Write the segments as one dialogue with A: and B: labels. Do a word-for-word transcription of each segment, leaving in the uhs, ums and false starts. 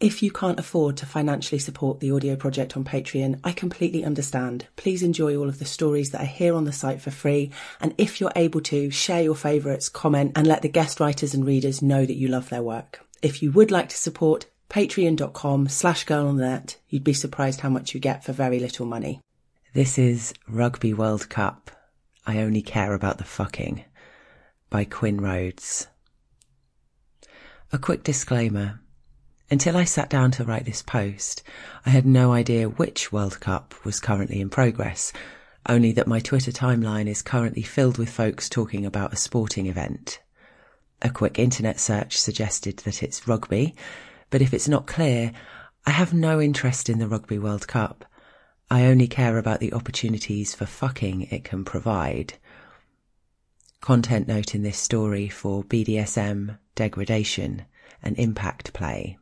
A: If you can't afford to financially support the audio project on Patreon, I completely understand. Please enjoy all of the stories that are here on the site for free. And if you're able to, share your favourites, comment, and let the guest writers and readers know that you love their work. If you would like to support, patreon.com slash girl on the net. You'd be surprised how much you get for very little money. This is Rugby World Cup. I Only Care About the Fucking by Quinn Rhodes. A quick disclaimer. Until I sat down to write this post, I had no idea which World Cup was currently in progress, only that my Twitter timeline is currently filled with folks talking about a sporting event. A quick internet search suggested that it's rugby, but if it's not clear, I have no interest in the Rugby World Cup. I only care about the opportunities for fucking it can provide. Content note in this story for B D S M, degradation, and impact play.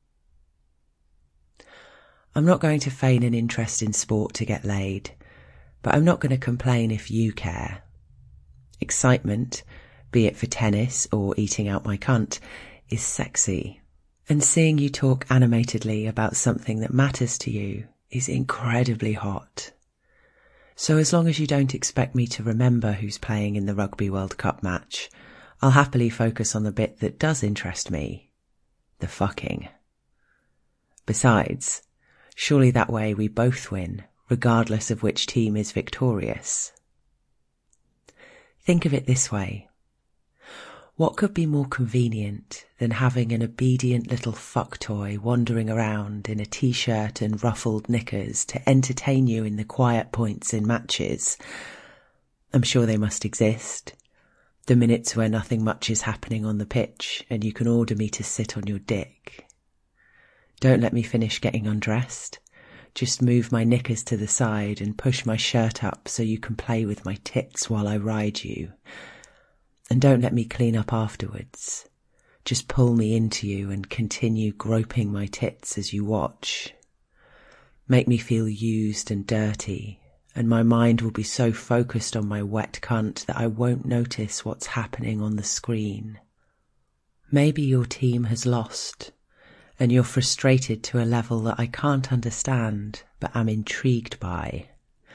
A: I'm not going to feign an interest in sport to get laid, but I'm not going to complain if you care. Excitement, be it for tennis or eating out my cunt, is sexy. And seeing you talk animatedly about something that matters to you is incredibly hot. So as long as you don't expect me to remember who's playing in the Rugby World Cup match, I'll happily focus on the bit that does interest me, the fucking. Besides, surely that way we both win, regardless of which team is victorious. Think of it this way. What could be more convenient than having an obedient little fuck toy wandering around in a t-shirt and ruffled knickers to entertain you in the quiet points in matches? I'm sure they must exist. The minutes where nothing much is happening on the pitch and you can order me to sit on your dick. Don't let me finish getting undressed. Just move my knickers to the side and push my shirt up so you can play with my tits while I ride you. And don't let me clean up afterwards. Just pull me into you and continue groping my tits as you watch. Make me feel used and dirty, and my mind will be so focused on my wet cunt that I won't notice what's happening on the screen. Maybe your team has lost, and you're frustrated to a level that I can't understand, but am intrigued by.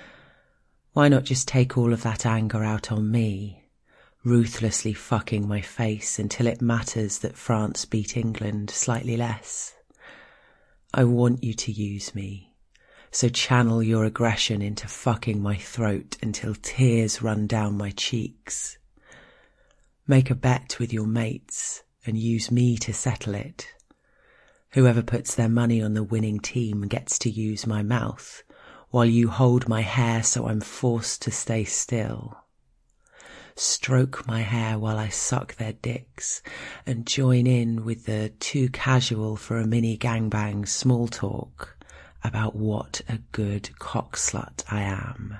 A: Why not just take all of that anger out on me, ruthlessly fucking my face until it matters that France beat England slightly less? I want you to use me, so channel your aggression into fucking my throat until tears run down my cheeks. Make a bet with your mates and use me to settle it. Whoever puts their money on the winning team gets to use my mouth, while you hold my hair so I'm forced to stay still. Stroke my hair while I suck their dicks, and join in with the too casual for a mini gangbang small talk about what a good cockslut I am.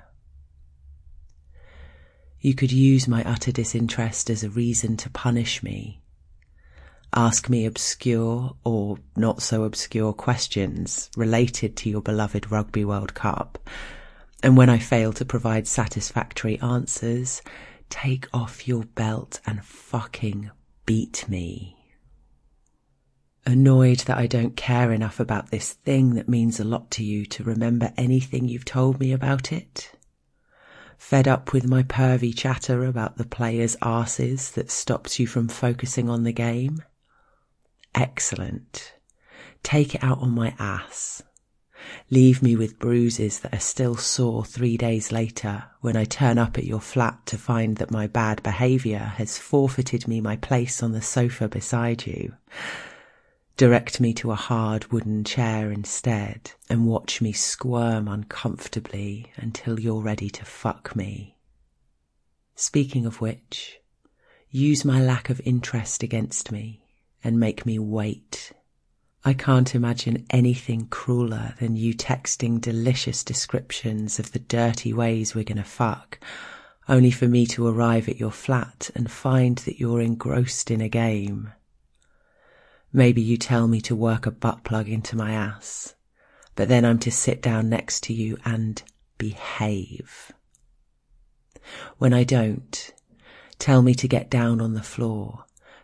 A: You could use my utter disinterest as a reason to punish me. Ask me obscure or not so obscure questions related to your beloved Rugby World Cup, and when I fail to provide satisfactory answers, take off your belt and fucking beat me. Annoyed that I don't care enough about this thing that means a lot to you to remember anything you've told me about it? Fed up with my pervy chatter about the players' arses that stops you from focusing on the game? Excellent. Take it out on my ass. Leave me with bruises that are still sore three days later when I turn up at your flat to find that my bad behaviour has forfeited me my place on the sofa beside you. Direct me to a hard wooden chair instead and watch me squirm uncomfortably until you're ready to fuck me. Speaking of which, use my lack of interest against me and make me wait. I can't imagine anything crueler than you texting delicious descriptions of the dirty ways we're gonna fuck, only for me to arrive at your flat and find that you're engrossed in a game. Maybe you tell me to work a butt plug into my ass, but then I'm to sit down next to you and behave. When I don't, tell me to get down on the floor,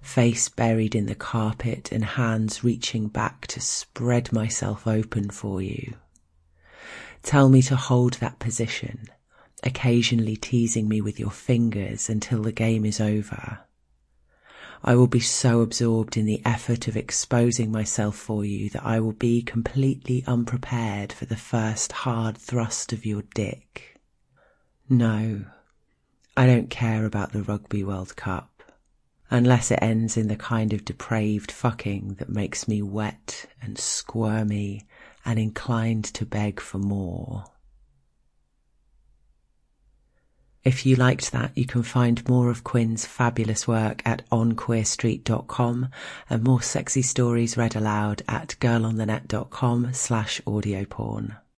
A: face buried in the carpet and hands reaching back to spread myself open for you. Tell me to hold that position, occasionally teasing me with your fingers until the game is over. I will be so absorbed in the effort of exposing myself for you that I will be completely unprepared for the first hard thrust of your dick. No, I don't care about the Rugby World Cup, unless it ends in the kind of depraved fucking that makes me wet and squirmy and inclined to beg for more. If you liked that, you can find more of Quinn's fabulous work at on queer street dot com and more sexy stories read aloud at girlonthenet dot com slash audio porn.